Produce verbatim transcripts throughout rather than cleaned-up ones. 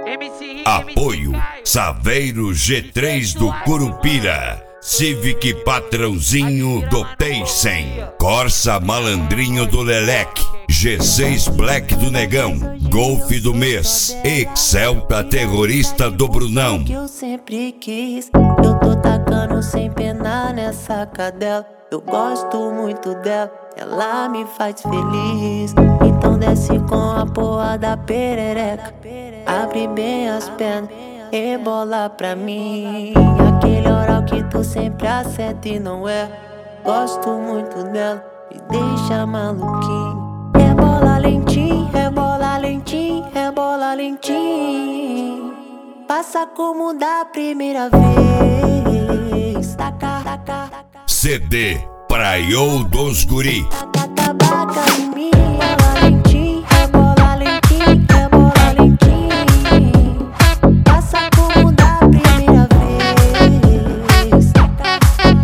Apoio Saveiro G três do Curupira, Civic Patrãozinho do Paysen, Corsa Malandrinho do Leleque, G seis Black do Negão, Golf do Mês, Excelta Terrorista do Brunão. Que eu sempre quis, eu tô tacando sem pena nessa cadela. Eu gosto muito dela, ela me faz feliz. Então desce com a porra da perereca, abre bem as pernas, rebola pra mim. Aquele oral que tu sempre acerta e não é. Gosto muito dela, me deixa maluquinho. Rebola lentinho, rebola lentinho, rebola lentinho. Passa como da primeira vez. Taca, taca, taca. C D Praiô dos Guri. Taca tabaca em mim, rebola lentinho, rebola lentinho, rebola lentinho. Passa como da primeira vez. Taca,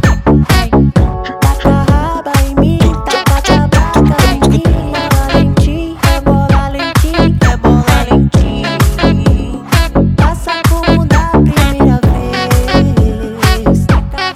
taca raba em mim, taca tabaca em mim. Rebola lentinho, rebola lentinho, rebola lentinho. Passa como da primeira vez. Taca,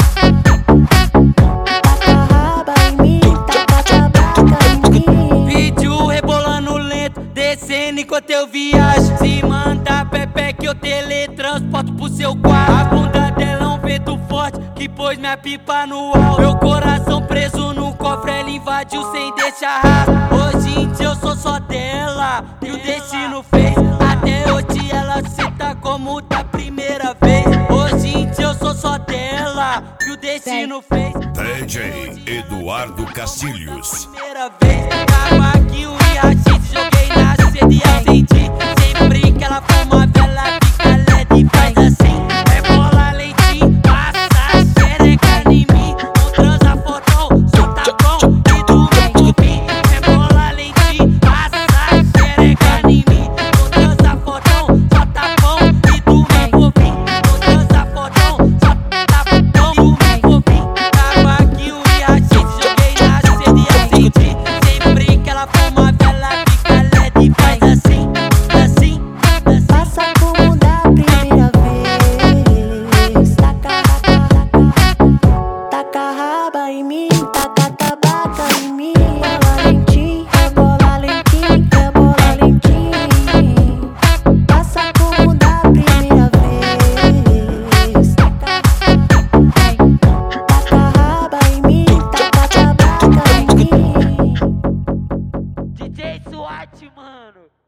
taca raba em mim, taca tabaca em mim. Vídeo rebolando lento, descendo enquanto eu viajo. Se manda Pepe que eu teletransporto pro seu quarto. A bunda dela é um vento forte que pôs minha pipa no alto. Meu coração preso no cofre, ela invadiu sem deixar rastro. Hoje em dia eu sou só dela, que o destino fez. Até hoje ela cita como da primeira vez. Hoje em dia eu sou só dela, que o destino fez. D J Eduardo Cacilhos. Primeira vez, cavaquinho e rachite, joguei na sede e acendi. Sempre que ela fuma, vela fica leve e faz assim. Rebola lentinho, passa xereca em mim. Não transa fotão, solta pão e do meu fim. Rebola lentinho, passa xereca em mim. Não transa fotão, solta pão e do meu fim. Não transa fotão, solta pão e do meu fim. Cavaquinho e rachite, joguei na sede e acendi. Sempre que ela fuma, vela fica leve e faz assim, assim, assim. Passa como da primeira vez. Taca, taca, taca raba em mim, taca tabaca em mim. Rebola lentinho, rebola lentinho, rebola lentinho. Passa como da primeira vez. Taca, taca raba em mim, taca tabaca em mim. D J SWAT, mano.